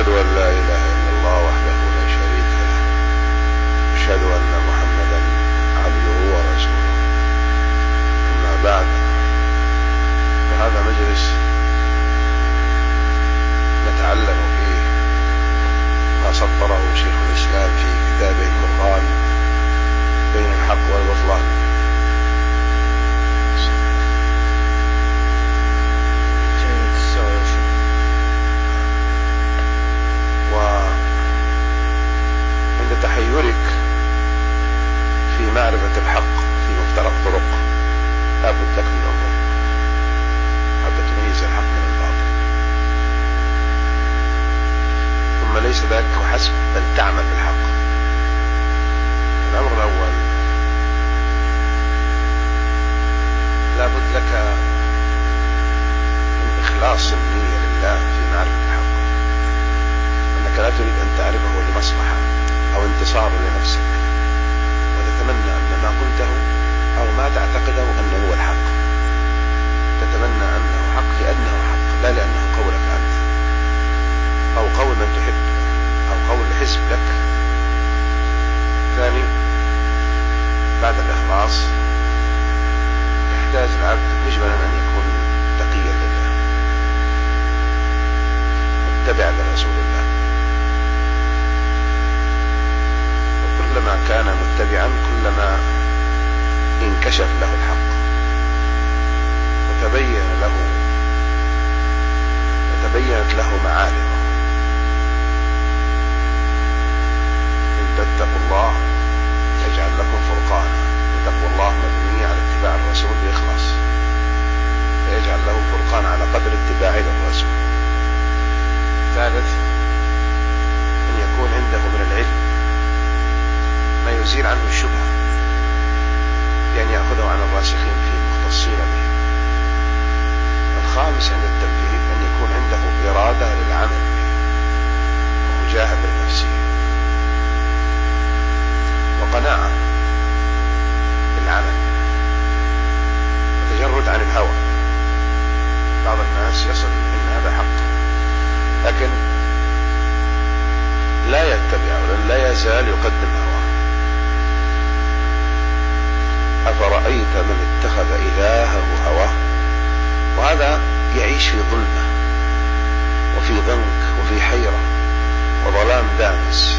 أشهد أن لا إله إلا الله وحده لا شريك له، أشهد أن محمدا عبده ورسوله. أما بعد، فهذا مجلس نتعلم فيه ما سطره شيخ الإسلام في كتابه الفرقان بين الحق والبطلان. وعند تحيرك في معرفة الحق في مفترق طرق لا بد لك من أمور حتى تميز الحق من الباطل، ثم ليس ذاك وحسب بل تعمل بالحق. الأمر الأول، لا بد لك من إخلاص النية لله في معرفة الحق، أنك لا تريد أن تعرفه لمصلحة أو انتصار لنفسك وتتمنى أن ما قلته أو ما تعتقده أنه هو الحق، تتمنى أنه حق لأنه حق لا لأنه قولك أنت أو قول من تحب أو قول حزب لك. ثاني، بعد الإخلاص يحتاج العبد مجملا أن يكون تقيا لله متبعا لرسول الله، وكلما كان متبعا كلما انكشف له الحق وتبينت له معالمه. إن تتقوا الله يجعل لكم فرقانا، وتقوى الله مبنية على اتباع الرسول بإخلاص، فيجعل له فرقان على قدر اتباعه للرسول. ثالث، أن يكون عنده من العلم ما يزيل عنه الشبهة بأن يأخذه عن الراسخين فيه المختصين به. الخامس عند التنفيذ أن يكون عنده إرادة للعمل به ومجاهدة لنفسه وقناعة بالعمل وتجرد عن الهوى. بعض الناس يصل إن هذا حق لكن لا يتبع لا يزال يقدم هواه. أفرأيت من اتخذ إلهه هواه، وهذا يعيش في ظلمة وفي ضنك وفي حيرة وظلام دامس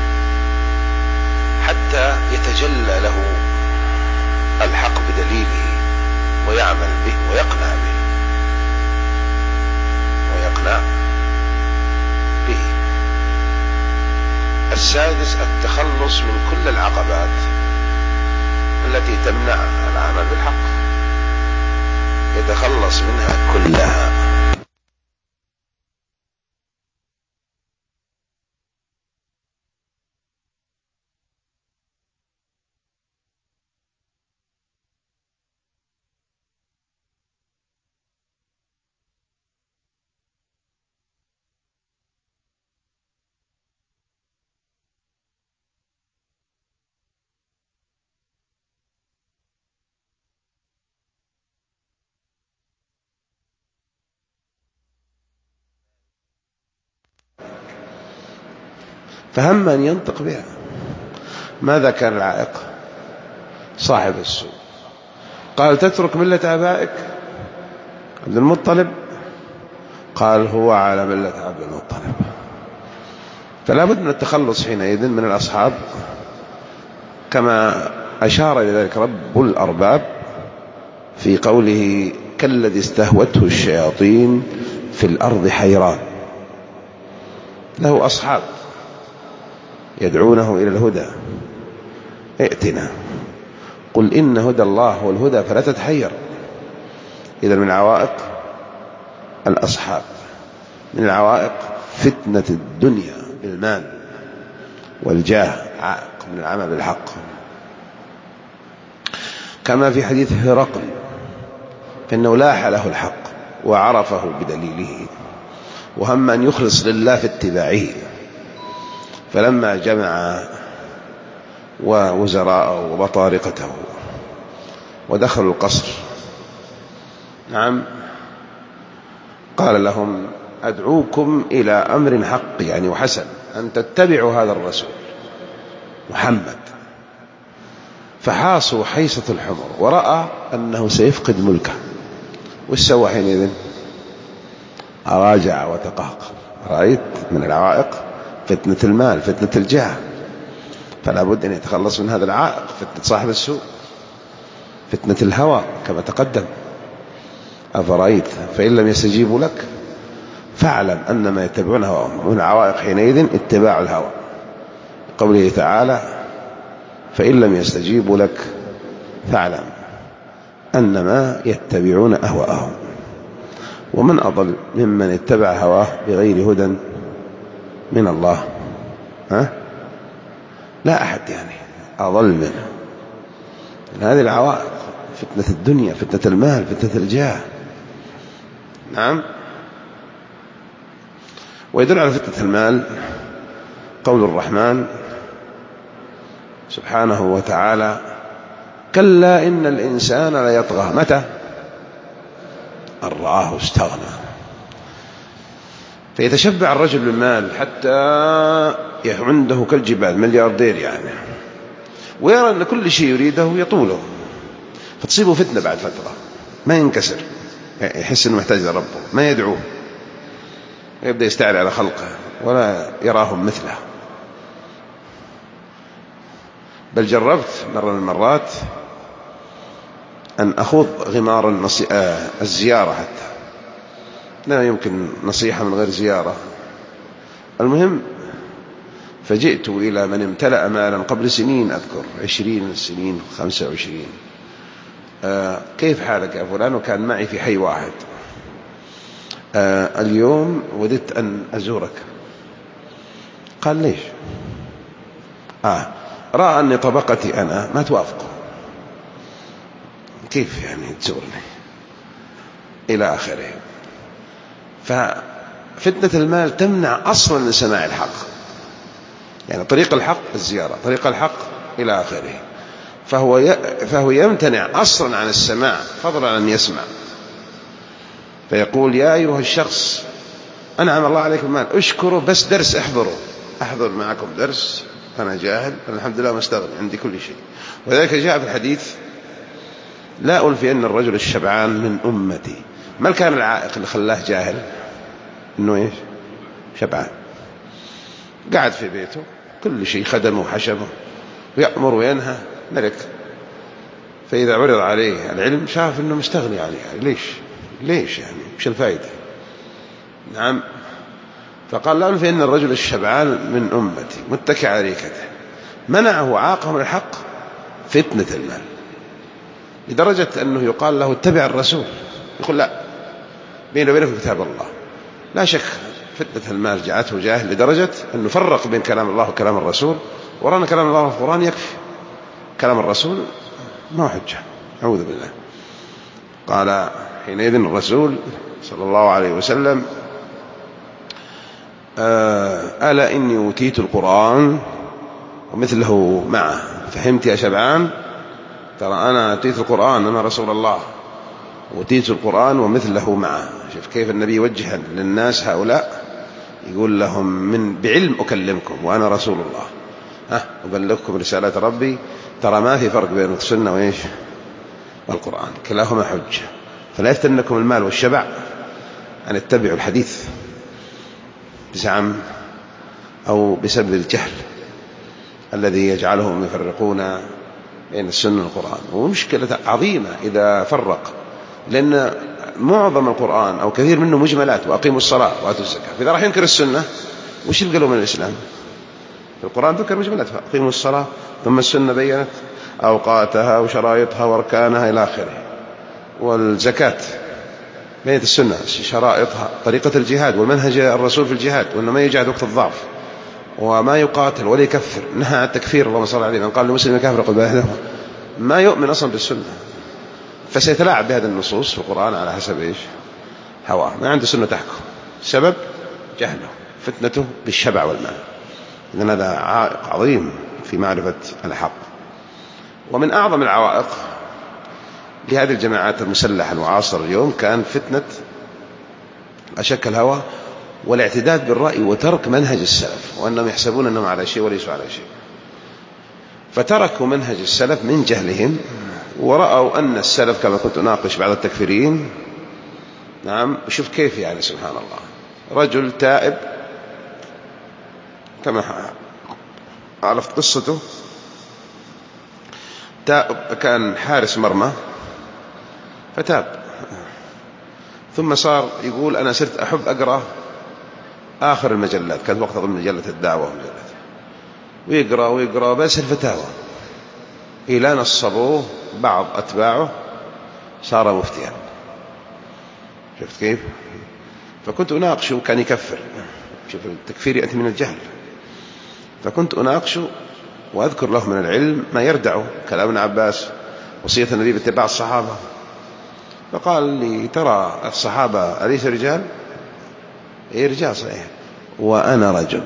حتى يتجلى له الحق بدليله ويعمل به ويقنع به. السادس، التخلص من كل العقبات التي تمنع العمل بالحق، يتخلص منها كلها. فهم أن ينطق بها. ماذا كان العائق؟ صاحب السوء قال تترك ملة آبائك عبد المطلب؟ قال هو على ملة عبد المطلب. فلا بد من التخلص حينئذ من الأصحاب، كما أشار إلى ذلك رب الأرباب في قوله كالذي استهوته الشياطين في الأرض حيران. له أصحاب يدعونه إلى الهدى، ائتنا قل إن هدى الله هو الهدى فلا تتحير. إذا من العوائق الأصحاب، من العوائق فتنة الدنيا بالمال والجاه، عائق من العمل بالحق. كما في حديث هرقل فإنه لاح له الحق وعرفه بدليله وهم أن يخلص لله في اتباعه، فلما جمع ووزراءه وبطارقته ودخلوا القصر قال لهم أدعوكم إلى أمر حق يعني وحسن، أن تتبعوا هذا الرسول محمد. فحاصوا حيصة الحمر ورأى أنه سيفقد ملكه، وش سوى حينئذ؟ راجع وتقهقر. رأيت من العوائق فتنة المال، فتنة الجاه، فلا بد أن يتخلص من هذا العائق، فتنة صاحب السوء، فتنة الهوى كما تقدم. أفرأيت فإن لم يستجيبوا لك فاعلم أنما يتبعون هواهم. ومن العوائق حينئذ اتباع الهوى، قوله تعالى فإن لم يستجيبوا لك فاعلم أنما يتبعون أهواءهم. ومن أضل ممن اتبع هواه بغير هدى من الله؟ لا أحد يعني أضل منه. هذه العوائق، فتنة الدنيا، فتنة المال، فتنة الجاه. نعم. ويدل على فتنة المال قول الرحمن سبحانه وتعالى كلا إن الإنسان ليطغى متى؟ أن رآه استغنى. فيتشبع الرجل بالمال حتى عنده كالجبال، ملياردير يعني، ويرى أن كل شيء يريده يطوله، فتصيبه فتنة بعد فترة، ما ينكسر، يحس أنه محتاج لربه، ما يدعوه، يبدأ يستعلي على خلقه ولا يراهم مثله. بل جربت مرة من المرات أن أخوض غمار الزيارة، حتى لا يمكن نصيحة من غير زيارة. المهم فجئت إلى من امتلأ مالا قبل سنين، أذكر 20 سنين 25. كيف حالك يا فلان؟ وكان معي في حي واحد. اليوم وددت أن أزورك. قال ليش؟ رأى أني طبقتي أنا ما توافقه، كيف يعني تزورني إلى آخره. ففتنة المال تمنع أصلا من سماع الحق، يعني طريق الحق الزيارة، طريق الحق إلى آخره. فهو يمتنع أصلا عن السماع فضلا عن يسمع. فيقول يا أيها الشخص أنعم الله عليكم المال، اشكروا بس درس أحضر معكم درس، أنا جاهل، أنا الحمد لله مستغني، عندي كل شيء. وذلك جاء في الحديث لا ألفي أن الرجل الشبعان من أمتي. ما كان العائق اللي خلاه جاهل؟ إنه إيش؟ شبعان، قاعد في بيته كل شيء خدمه وحشمه ويأمر وينهى، ملك. فإذا عرض عليه العلم شاف إنه مستغني عليه، ليش يعني؟ مش الفائدة؟ نعم. فقال لا ألفي أن الرجل الشبعان من أمتي متكئ على أريكته. منعه وعاقه من الحق فتنة المال، لدرجة أنه يقال له اتبع الرسول، يقول لا، بينه وبينكم كتاب الله. لا شك فتنة المال جعلته جاهل لدرجة أنه فرق بين كلام الله وكلام الرسول، ورانا كلام الله في القرآن يكفي، كلام الرسول ما هو حجة. أعوذ بالله. قال حينئذ الرسول صلى الله عليه وسلم ألا إني أوتيت القرآن ومثله معه. فهمت يا شبعان؟ ترى أنا أوتيت القرآن، أنا رسول الله، أوتيت القرآن ومثله معه. شوف كيف النبي يوجه للناس هؤلاء، يقول لهم بعلم أكلمكم وأنا رسول الله، أبلغكم رسالة ربي. ترى ما في فرق بين السنة وإيش والقرآن، كلاهما حجة. فلا يفتنكم المال والشبع أن اتبعوا الحديث بزعم أو بسبب الجهل الذي يجعلهم يفرقون بين السنة والقرآن. ومشكلة عظيمة إذا فرق، لأن معظم القرآن أو كثير منه مجملات، وأقيموا الصلاة وآتوا الزكاة. فإذا راح ينكر السنة وش يلقى له من الإسلام؟ في القرآن ذكر مجملات، أقيموا الصلاة، ثم السنة بينت أوقاتها وشرائطها وأركانها إلى آخره. والزكاة بينت السنة شرائطها، طريقة الجهاد والمنهج الرسول في الجهاد، وأنه ما يجاهد وقت الضعف وما يقاتل ولا يكفر، نهى عن التكفير، اللهم صل عليه، من قال لمسلم كافر قل بأهله، ما يؤمن أصلا بالسنة. فسيتلاعب بهذه النصوص في القرآن على حسب إيش هواه، ما عنده سنة تحكم. سبب جهله، فتنته بالشبع والمال. إذن هذا عائق عظيم في معرفة الحق. ومن أعظم العوائق لهذه الجماعات المسلحة المعاصرة اليوم كان فتنة أشك الهوى والاعتداد بالرأي وترك منهج السلف، وأنهم يحسبون أنهم على شيء وليسوا على شيء. فتركوا منهج السلف من جهلهم، ورأوا أن السلف كما كنت أناقش بعض التكفيريين. نعم، شوف كيف يعني سبحان الله، رجل تائب كما عرفت قصته، تائب كان حارس مرمى فتاب، ثم صار يقول أنا صرت أحب أقرأ آخر المجلات، كانت وقت أظن مجلة الدعوة ومجلة، ويقرأ ويقرأ بس الفتاوى، إلى نصبوه بعض أتباعه صار مفتيا. شفت كيف؟ فكنت أناقشه، كان يكفر، شوف التكفير يأتي من الجهل، فكنت أناقشه وأذكر له من العلم ما يردعه، كلام ابن عباس، وصية النبي باتباع الصحابة. فقال لي ترى الصحابة أليس رجال؟ إيه رجال صحيح، وأنا رجل.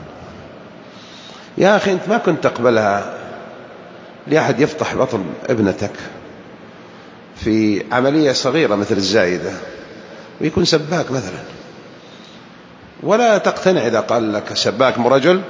يا أخي أنت ما كنت تقبلها لأحد يفتح بطن ابنتك في عملية صغيرة مثل الزايدة ويكون سباك مثلا، ولا تقتنع إذا قال لك سباك مو رجل؟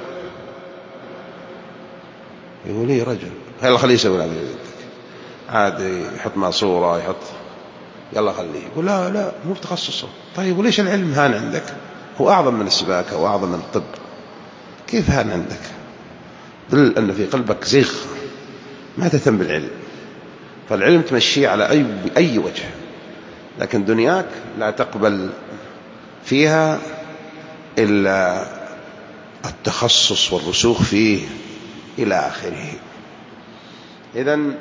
يقول لي رجل، يلا خليه يسوي هذا عادي، يحط ماسورة يحط، يلا خليه. يقول لا لا مو بتخصصه. طيب وليش العلم هان عندك؟ هو أعظم من السباكة وأعظم من الطب، كيف هان عندك؟ دل أن في قلبك زيغ، ما تهتم بالعلم. فالعلم تمشيه على أي وجه، لكن دنياك لا تقبل فيها إلا التخصص والرسوخ فيه إلى آخره. إذن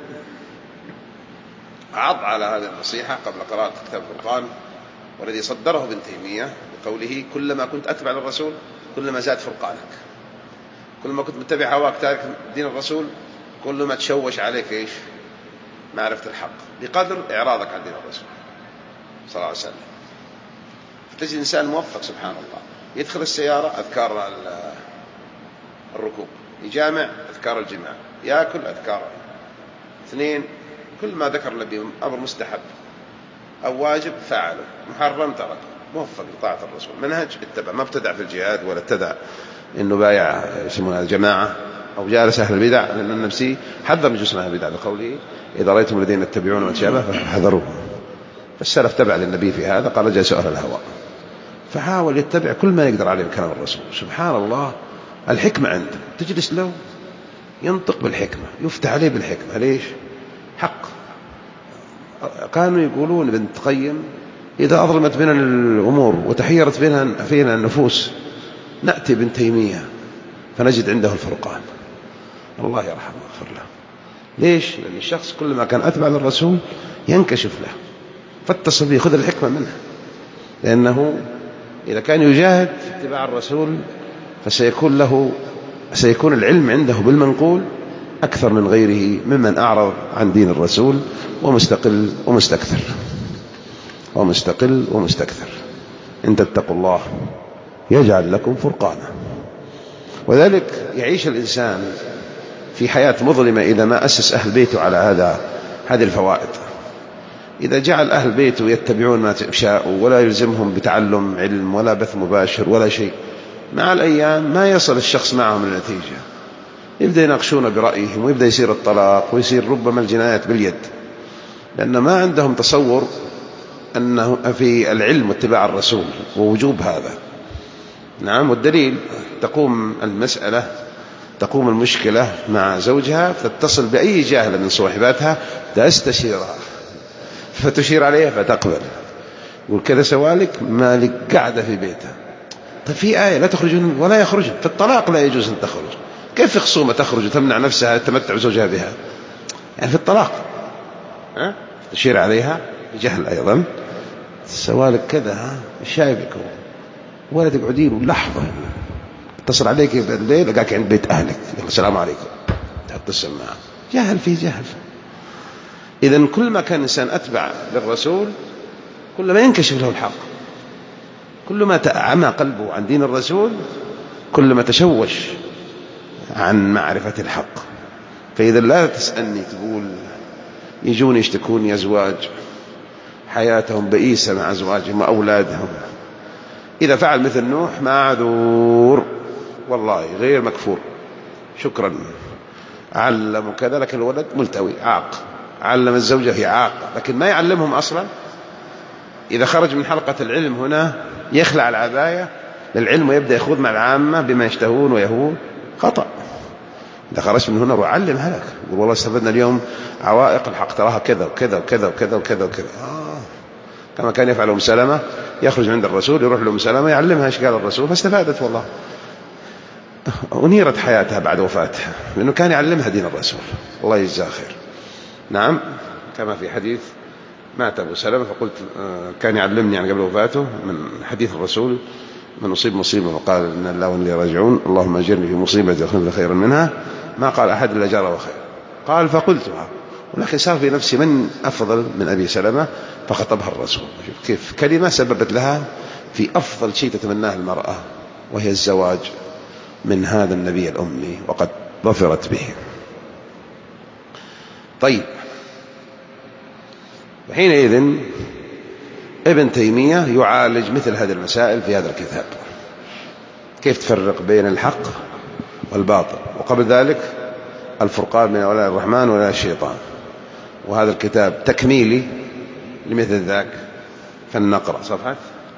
عض على هذه النصيحة قبل قراءة كتاب الفرقان، والذي صدره ابن تيمية بقوله كلما كنت أتبع للرسول كلما زاد فرقانك، كلما كنت متبع هواك تارك دين الرسول كلما تشوش عليك إيش؟ معرفة الحق بقدر إعراضك عن دين الرسول صلى الله عليه وسلم. فتجد إنسان موفق سبحان الله، يدخل السيارة أذكار الركوب، يجامع أذكار الجماع، يأكل أذكار. اثنين، كل ما ذكر النبي أمر مستحب أو واجب فعله، محرم تركه، موفق لطاعة الرسول، منهج اتبع، ما ابتدع في الجهاد ولا ابتدع إنه بايع يسمونها الجماعة أو جالس أهل البدع، لأن النفسي حذر من جسم أهل البدع بقوله إذا رأيتم الذين يتبعون من شابه فاحذروهم. فالسلف تبع للنبي في هذا، قال جالس أهل الهوى، فحاول يتبع كل ما يقدر عليه من كلام الرسول. سبحان الله، الحكمة عنده، تجلس له ينطق بالحكمة، يفتح عليه بالحكمة. ليش؟ حق. كانوا يقولون ابن القيم إذا أظلمت بنا الأمور وتحيرت فينا النفوس نأتي ابن تيمية فنجد عنده الفرقان، الله يرحمه ويغفر له. ليش؟ لأن الشخص كلما كان أتبع للرسول ينكشف له، فاتصل به، خذ الحكمة منه، لأنه إذا كان يجاهد في اتباع الرسول سيكون العلم عنده بالمنقول أكثر من غيره ممن أعرض عن دين الرسول ومستقل ومستكثر. إن تتقوا الله يجعل لكم فرقانا. وذلك يعيش الإنسان في حياة مظلمة إذا ما أسس أهل بيته على هذه الفوائد. إذا جعل أهل بيته يتبعون ما شاءوا ولا يلزمهم بتعلم علم ولا بث مباشر ولا شيء، مع الأيام ما يصل الشخص معهم للنتيجة، يبدأ يناقشون برأيهم ويبدأ يصير الطلاق ويصير ربما الجنايات باليد، لأن ما عندهم تصور أنه في العلم واتباع الرسول ووجوب هذا. نعم، والدليل تقوم المشكلة مع زوجها فتتصل بأي جاهلة من صاحباتها تستشيرها فتشير عليها فتقبل، يقول كذا سوالك مالك قاعدة في بيتها. طيب في آية لا تخرجون ولا يخرجون، في الطلاق لا يجوز أن تخرج، كيف في خصومة تخرج وتمنع نفسها تمتع زوجها بها؟ يعني في الطلاق تشير عليها بجهل أيضا، سوالك كذا شايفك ولا تقعدين ولحظة اتصل عليك بالليل لقاك عند بيت أهلك، يقول السلام عليكم، تحط السماعة. جهل في جهل. إذن كل ما كان إنسان أتبع للرسول كل ما ينكشف له الحق، كل ما تعمى قلبه عن دين الرسول كل ما تشوش عن معرفة الحق. فإذا لا تسألني تقول يجون يشتكون أزواج حياتهم بئيسة مع أزواجهم وأولادهم، إذا فعل مثل نوح معذور والله غير مكفور. شكرا، علموا كذا لكن الولد ملتوي عاق، علم الزوجة هي عاق لكن ما يعلمهم أصلا. إذا خرج من حلقة العلم هنا يخلع العباية للعلم ويبدأ يخوض مع العامة بما يشتهون ويهون، خطأ. إذا خرجت من هنا روح علم هلك، يقول والله استفدنا اليوم عوائق الحق تراها كذا وكذا وكذا وكذا وكذا وكذا. كما كان يفعل أم سلمة، يخرج عند الرسول يروح لأم سلمة يعلمها ايش قال الرسول فاستفادت والله، ونيرت حياتها بعد وفاتها لأنه كان يعلمها دين الرسول. الله يجزاه خير. نعم، كما في حديث مات أبو سلمة فقلت كان يعلمني يعني قبل وفاته من حديث الرسول من أصيب مصيبة وقال إن الله وإنا إليه راجعون اللهم أجرني في مصيبتي واخلف خيرا منها، ما قال أحد إلا جاره خير. قال فقلتها، ولكن صار في نفسي من أفضل من أبي سلمة فخطبها الرسول. كيف كلمة سببت لها في أفضل شيء تتمناه المرأة وهي الزواج من هذا النبي الأمي وقد ظفرت به. طيب، وحينئذ ابن تيمية يعالج مثل هذه المسائل في هذا الكتاب، كيف تفرق بين الحق والباطل، وقبل ذلك الفرقان بين أولياء الرحمن وأولياء الشيطان، وهذا الكتاب تكميلي لمثل ذاك. فلنقرأ صفحة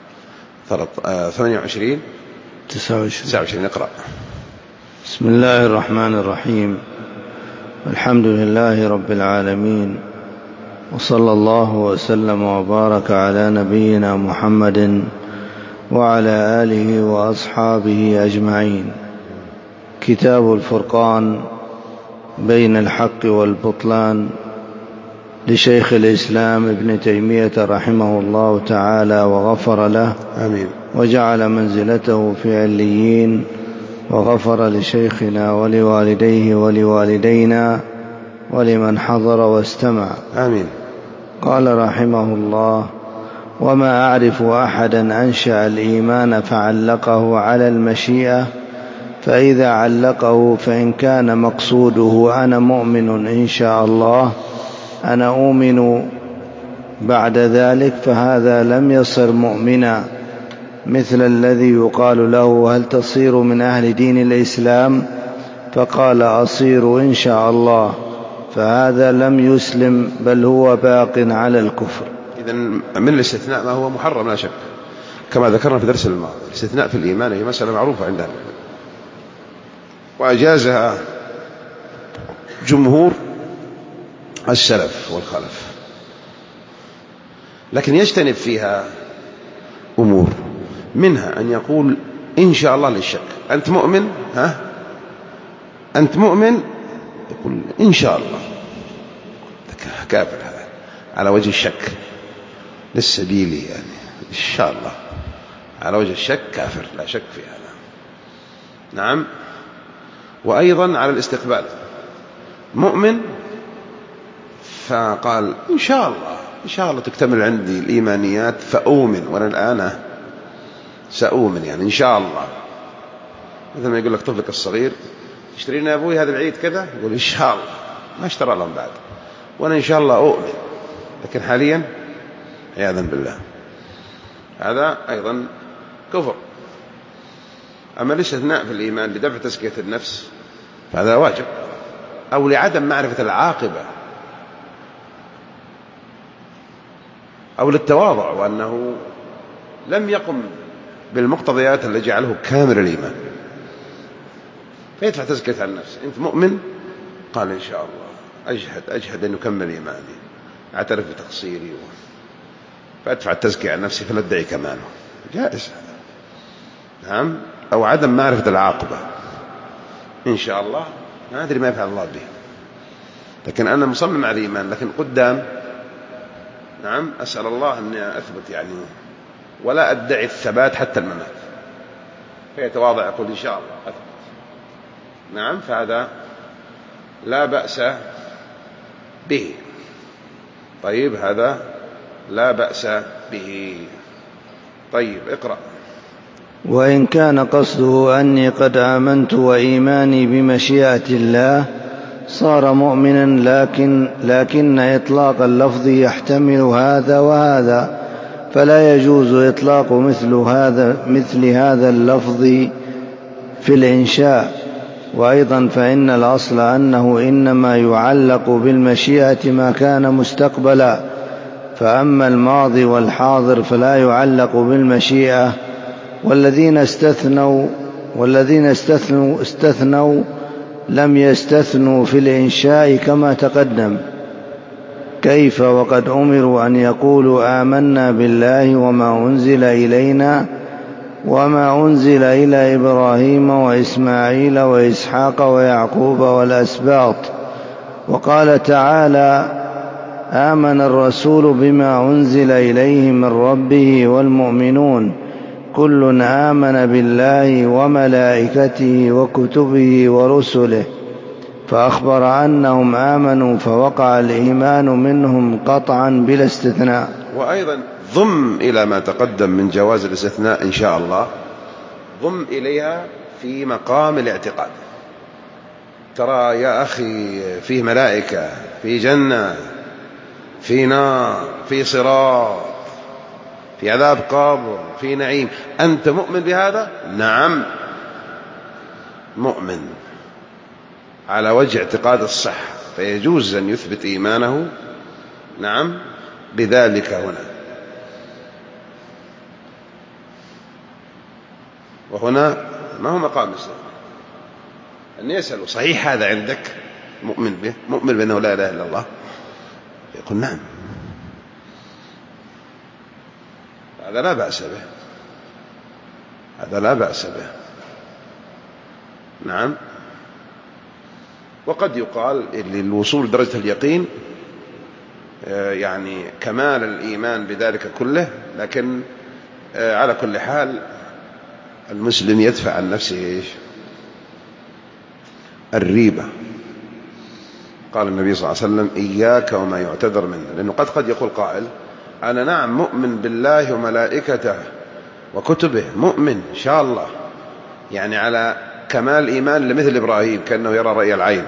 28 29 اقرأ. بسم الله الرحمن الرحيم، الحمد لله رب العالمين، وصلى الله وسلم وبارك على نبينا محمد وعلى آله وأصحابه أجمعين. كتاب الفرقان بين الحق والبطلان لشيخ الإسلام ابن تيمية رحمه الله تعالى وغفر له، آمين، وجعل منزلته في عليين، وغفر لشيخنا ولوالديه ولوالدينا ولمن حضر واستمع، آمين. قال رحمه الله: وما أعرف أحدا أنشأ الإيمان فعلقه على المشيئة، فإذا علقه فإن كان مقصوده أنا مؤمن إن شاء الله أنا أؤمن بعد ذلك فهذا لم يصر مؤمنا، مثل الذي يقال له: هل تصير من أهل دين الإسلام؟ فقال: أصير إن شاء الله، فهذا لم يسلم بل هو باق على الكفر. إذن من الاستثناء ما هو محرم لا شك، كما ذكرنا في درس الماضي. الاستثناء في الإيمان هي مسألة معروفة عندنا وأجازها جمهور السلف والخلف، لكن يجتنب فيها أمور، منها أن يقول إن شاء الله للشك. أنت مؤمن؟ أنت مؤمن؟ يقول إن شاء الله، كافر هذا على وجه الشك للسبيل، يعني إن شاء الله على وجه الشك كافر لا شك في هذا. نعم. وأيضا على الاستقبال، مؤمن فقال إن شاء الله إن شاء الله تكتمل عندي الإيمانيات فأؤمن، وأنا الآن سأؤمن، يعني إن شاء الله. مثل ما يقول لك طفلك الصغير: اشتري لنا أبوي هذا العيد كذا، يقول إن شاء الله، ما اشترى لهم بعد، وأنا إن شاء الله أؤمن. لكن حاليا عياذا بالله هذا أيضا كفر. أما الاستثناء في الإيمان لدفع تزكية النفس فهذا واجب، أو لعدم معرفة العاقبة، أو للتواضع وأنه لم يقم بالمقتضيات التي جعله كامل الإيمان، فيدفع تزكية النفس. أنت مؤمن؟ قال إن شاء الله، أجهد أن يكمل إيماني، أعترف بتقصيري، فأدفع التزكية عن نفسي فلا أدعي كماله، جائز هذا. نعم. أو عدم معرفة العاقبة، إن شاء الله ما أدري ما يفعل الله به، لكن أنا مصمم على الإيمان، لكن قدام نعم أسأل الله أن أثبت يعني، ولا أدعي الثبات حتى الممات، فيتواضع يقول إن شاء الله أثبت. نعم. فهذا لا بأس به. طيب، هذا لا بأس به. طيب، اقرأ. وإن كان قصده أني قد آمنت وإيماني بمشيئة الله صار مؤمنا، لكن إطلاق اللفظ يحتمل هذا وهذا، فلا يجوز إطلاق مثل هذا اللفظ في الإنشاء. وأيضا فإن الأصل أنه إنما يعلق بالمشيئة ما كان مستقبلا، فأما الماضي والحاضر فلا يعلق بالمشيئة. والذين استثنوا لم يستثنوا في الإنشاء كما تقدم. كيف وقد أمروا أن يقولوا آمنا بالله وما أنزل إلينا وما أنزل إلى إبراهيم وإسماعيل وإسحاق ويعقوب والأسباط. وقال تعالى: آمن الرسول بما أنزل إليه من ربه والمؤمنون كل آمن بالله وملائكته وكتبه ورسله، فأخبر أنهم آمنوا فوقع الإيمان منهم قطعا بلا استثناء. وأيضا ضم إلى ما تقدم من جواز الاستثناء إن شاء الله، ضم إليها في مقام الاعتقاد. ترى يا أخي فيه ملائكة، في جنة، في نار، في صراط، في عذاب قبر، في نعيم، أنت مؤمن بهذا؟ نعم مؤمن على وجه اعتقاد الصحة، فيجوز أن يثبت إيمانه نعم بذلك هنا. وهنا ما هو مقام الاستثناء، أن يسألوا: صحيح هذا عندك؟ مؤمن به، مؤمن بأنه لا إله إلا الله؟ يقول: نعم. هذا لا بأس به، هذا لا بأس به. نعم. وقد يقال للوصول لدرجة اليقين يعني كمال الإيمان بذلك كله، لكن على كل حال المسلم يدفع عن نفسه الريبة. قال النبي صلى الله عليه وسلم: إياك وما يعتذر منه، لأنه قد يقول قائل: أنا نعم مؤمن بالله وملائكته وكتبه، مؤمن إن شاء الله، يعني على كمال إيمان لمثل إبراهيم كأنه يرى رأي العين،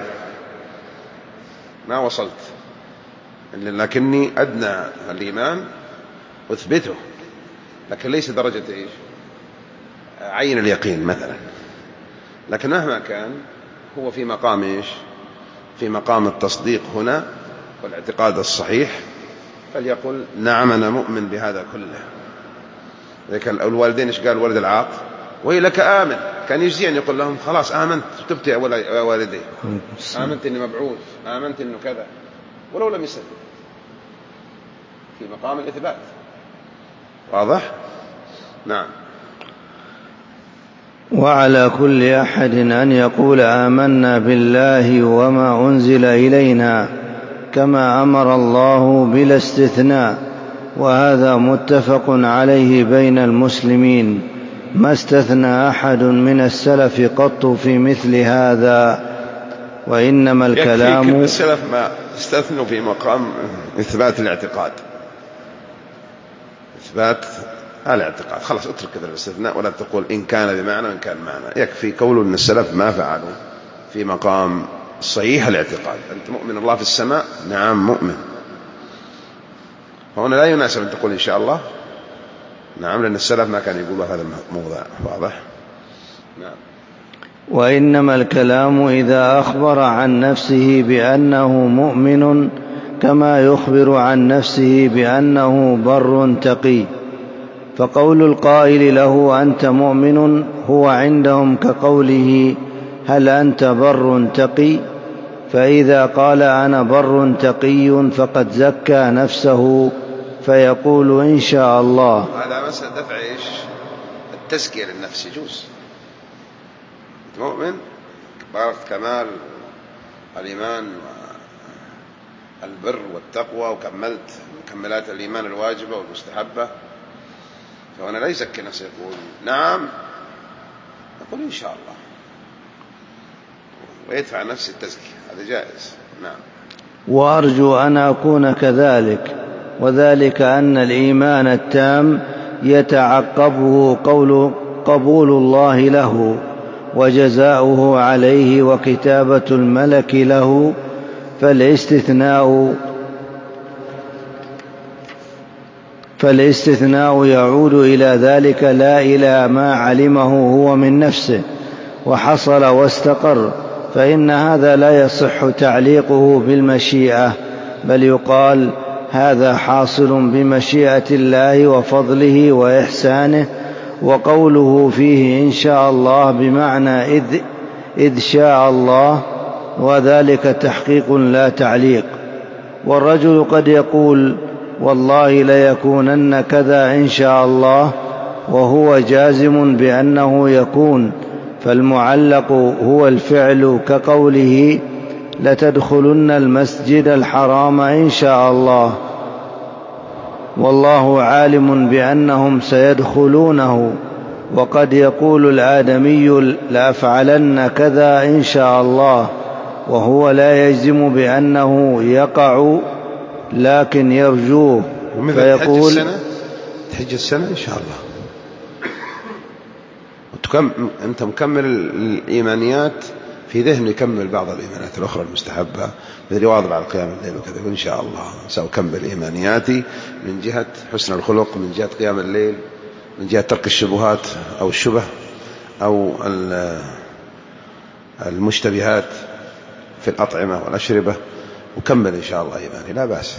ما وصلت، لكني أدنى الإيمان أثبته، لكن ليس درجة عين اليقين مثلا. لكن مهما كان هو في مقام في مقام التصديق هنا والاعتقاد الصحيح، فليقول: نعم أنا مؤمن بهذا كله. ذلك الوالدين إيش قال ولد العاق؟ ويلك آمن. كان يجزي أن يقول لهم: خلاص آمنت، تبت يا والدي، آمنت إني مبعوث، آمنت إنه كذا، ولو لم يسلم، في مقام الإثبات. واضح؟ نعم. وعلى كل أحد أن يقول آمنا بالله وما أنزل إلينا كما أمر الله بلا استثناء، وهذا متفق عليه بين المسلمين، ما استثنى أحد من السلف قط في مثل هذا. وإنما الكلام، يكفي السلف ما استثنوا في مقام إثبات الاعتقاد، إثبات الاعتقاد، خلاص اترك كذا الاستثناء ولا تقول إن كان بمعنى وإن كان معنى. يكفي قول أن السلف ما فعلوا في مقام صحيح الاعتقاد. أنت مؤمن الله في السماء؟ نعم مؤمن. هنا لا يناسب أن تقول إن شاء الله، نعم، لأن السلف ما كان يقولوا هذا الموضوع. واضح؟ نعم. وإنما الكلام إذا أخبر عن نفسه بأنه مؤمن كما يخبر عن نفسه بأنه بر تقي، فقول القائل له أنت مؤمن هو عندهم كقوله هل أنت بر تقي، فإذا قال أنا بر تقي فقد زكى نفسه فيقول إن شاء الله. هذا مسألة دفع التزكية للنفس يجوز. مؤمن بارك كمال الإيمان والبر والتقوى وكملت مكملات الإيمان الواجبة والمستحبة، فهنا لا يزكي نفسه، يقول نعم، يقول إن شاء الله، ويدفع نفسه التزكية، هذا جائز. نعم. وأرجو أن أكون كذلك، وذلك أن الإيمان التام يتعقبه قبول الله له وجزاؤه عليه وكتابة الملك له، فالاستثناء يعود إلى ذلك لا إلى ما علمه هو من نفسه وحصل واستقر، فإن هذا لا يصح تعليقه بالمشيئة، بل يقال هذا حاصل بمشيئة الله وفضله وإحسانه. وقوله فيه إن شاء الله بمعنى إذ شاء الله، وذلك تحقيق لا تعليق. والرجل قد يقول والله ليكونن كذا إن شاء الله وهو جازم بأنه يكون، فالمعلق هو الفعل، كقوله لتدخلن المسجد الحرام إن شاء الله، والله عالم بأنهم سيدخلونه. وقد يقول الآدمي لأفعلن كذا إن شاء الله وهو لا يجزم بأنه يقع لكن يرجوه، فيقول تحج السنة إن شاء الله. أنت مكمل الإيمانيات في ذهن، يكمل بعض الإيمانيات الأخرى المستحبة مثل يواظب على قيام الليل وكذا، وإن شاء الله سأكمل إيمانياتي من جهة حسن الخلق، من جهة قيام الليل، من جهة ترك الشبهات أو الشبه أو المشتبهات في الأطعمة والأشربة، وكمل إن شاء الله إيماني، لا بأس.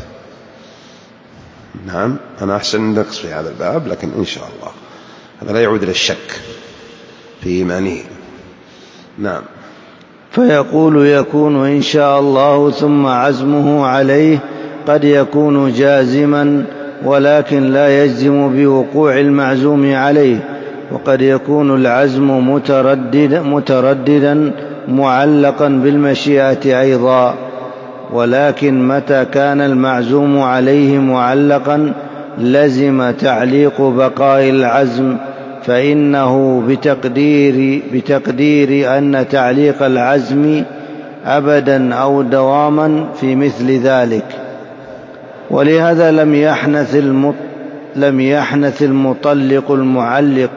نعم، أنا أحسن نقص في هذا الباب، لكن إن شاء الله هذا لا يعود إلى الشك في إيمانه. نعم. فيقول يكون إن شاء الله، ثم عزمه عليه قد يكون جازما ولكن لا يجزم بوقوع المعزوم عليه، وقد يكون العزم مترددا معلقا بالمشيئة أيضا، ولكن متى كان المعزوم عليه معلقا لزم تعليق بقاء العزم، فإنه بتقدير أن تعليق العزم أبدا أو دواما في مثل ذلك. ولهذا لم يحنث المطلق المعلق،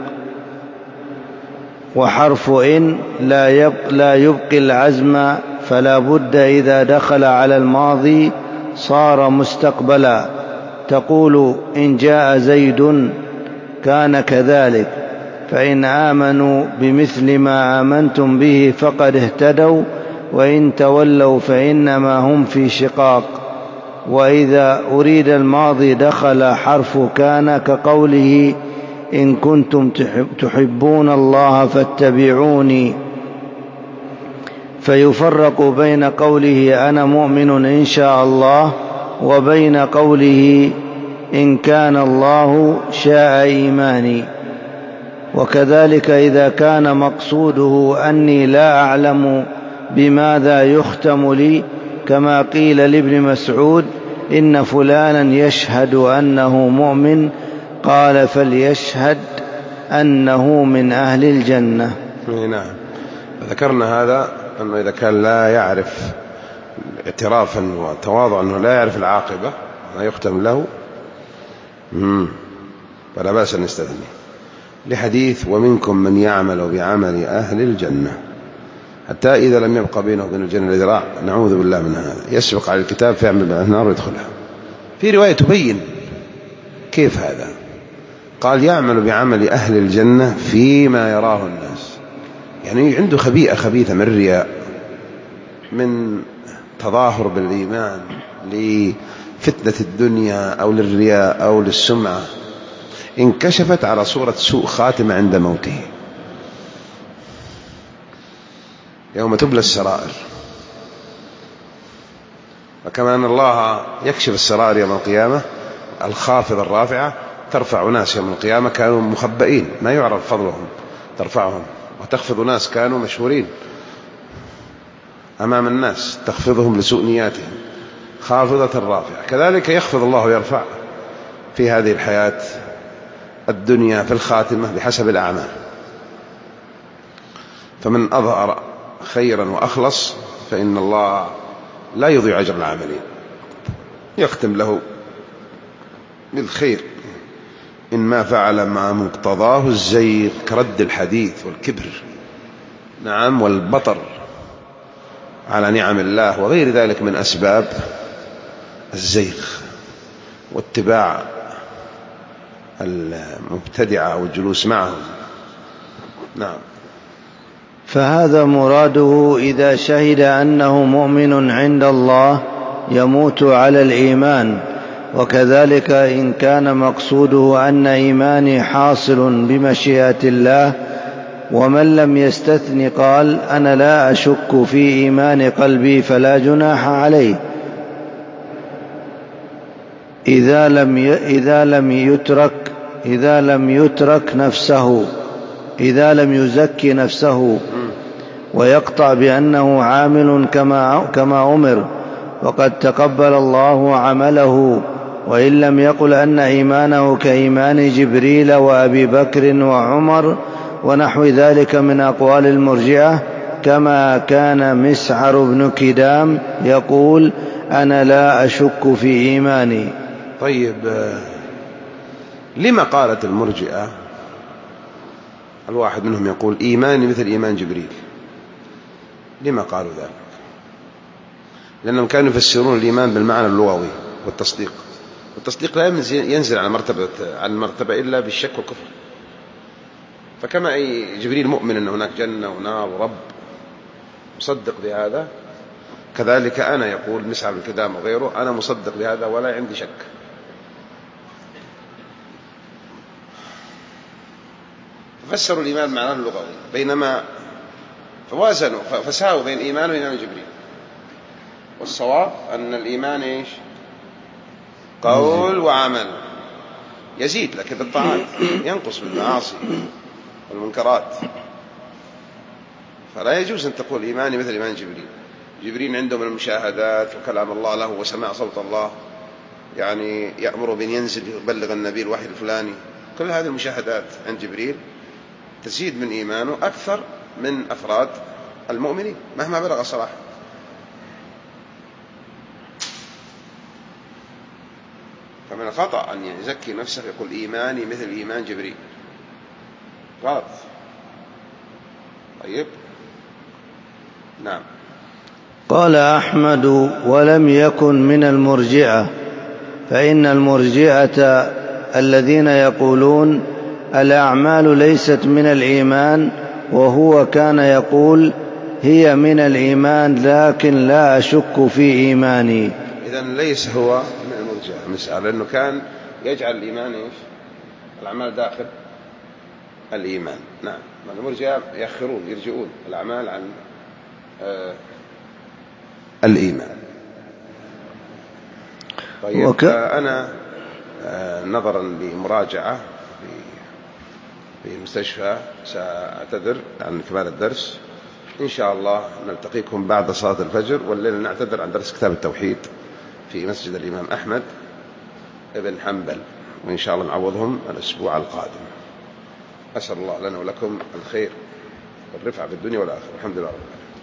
وحرف إن لا يبقي العزم، فلا بد إذا دخل على الماضي صار مستقبلا. تقول إن جاء زيد كان كذلك، فإن آمنوا بمثل ما آمنتم به فقد اهتدوا، وإن تولوا فإنما هم في شقاق. وإذا أريد الماضي دخل حرف كان، كقوله إن كنتم تحبون الله فاتبعوني، فيفرق بين قوله أنا مؤمن إن شاء الله وبين قوله إن كان الله شاء إيماني. وكذلك إذا كان مقصوده أني لا أعلم بماذا يختم لي، كما قيل لابن مسعود إن فلانا يشهد أنه مؤمن، قال فليشهد أنه من أهل الجنة. نعم. ذكرنا هذا أنه إذا كان لا يعرف اعترافا وتواضعا أنه لا يعرف العاقبة ما يختم له، فلا بأس أن نستثني، لحديث ومنكم من يعمل بعمل أهل الجنة، حتى إذا لم يبقى بينه وبين الجنة ذراع، نعوذ بالله من هذا، يسبق على الكتاب فيعمل بأهل النار ويدخلها. في رواية تبين كيف هذا، قال يعمل بعمل أهل الجنة فيما يراه الناس، يعني عنده خبيثة من الرياء، من تظاهر بالإيمان لفتنة الدنيا أو للرياء أو للسمعة، انكشفت على صورة سوء خاتمة عند موته، يوم تبلى السرائر. وكما أن الله يكشف السرائر يوم القيامة، الخافض الرافعة ترفع ناس يوم القيامة كانوا مخبئين ما يعرف فضلهم، ترفعهم، وتخفض ناس كانوا مشهورين أمام الناس، تخفضهم لسوء نياتهم، خافضة رافعة. كذلك يخفض الله ويرفع في هذه الحياة الدنيا في الخاتمة بحسب الأعمال، فمن أظهر خيرا وأخلص فإن الله لا يضيع أجر العاملين، يختم له بالخير، إن ما فعل ما مقتضاه الزيغ كرد الحديث والكبر، نعم، والبطر على نعم الله وغير ذلك من أسباب الزيغ واتباع المبتدعة أو الجلوس معهم. نعم. فهذا مراده إذا شهد أنه مؤمن عند الله يموت على الإيمان، وكذلك إن كان مقصوده أن إيماني حاصل بمشيئة الله ومن لم يستثن قال أنا لا أشك في إيمان قلبي فلا جناح عليه إذا لم يزك نفسه ويقطع بأنه عامل كما أمر وقد تقبل الله عمله، وإن لم يقل أن إيمانه كإيمان جبريل وأبي بكر وعمر ونحو ذلك من أقوال المرجئة، كما كان مسعر بن كدام يقول أنا لا أشك في إيماني. طيب، لما قالت المرجئة الواحد منهم يقول إيماني مثل إيمان جبريل؟ لما قالوا ذلك؟ لأنهم كانوا يفسرون الإيمان بالمعنى اللغوي والتصديق، والتصديق لا ينزل على المرتبة إلا بالشك والكفر. فكما أي جبريل مؤمن أن هناك جنة ونار ورب مصدق بهذا، كذلك أنا يقول مسعر بن كدام وغيره أنا مصدق بهذا ولا عندي شك. ففسروا الإيمان معناه اللغوي، بينما فوازنوا فساووا بين الإيمان وإيمان جبريل. والصواب أن الإيمان إيش؟ قول وعمل، يزيد لكن بالطاعات، ينقص بالمعاصي والمنكرات. فلا يجوز أن تقول إيماني مثل إيمان جبريل. جبريل عنده من المشاهدات وكلام الله له وسماع صوت الله، يعني يأمر بأن ينزل يبلغ النبي الوحي الفلاني. كل هذه المشاهدات عند جبريل تزيد من إيمانه أكثر من أفراد المؤمنين مهما بلغ صلاحه. فمن الخطأ أن يزكي نفسه يقول إيماني مثل إيمان جبريل، غلط. طيب، نعم. قال أحمد ولم يكن من المرجئة، فإن المرجئة الذين يقولون الأعمال ليست من الإيمان، وهو كان يقول هي من الإيمان لكن لا أشك في إيماني. إذن ليس هو من المرجئة مسألة، لأنه كان يجعل الإيمان إيش؟ الأعمال داخل الإيمان. نعم. المرجئة يرجعون الأعمال عن الإيمان. طيب، أنا نظرا لمراجعة في المستشفى سأعتذر عن كمال الدرس. إن شاء الله نلتقيكم بعد صلاة الفجر، والليلة نعتذر عن درس كتاب التوحيد في مسجد الإمام أحمد بن حنبل، وإن شاء الله نعوضهم الأسبوع القادم. أسأل الله لنا ولكم الخير والرفعة في الدنيا والآخرة. الحمد لله رب العالمين.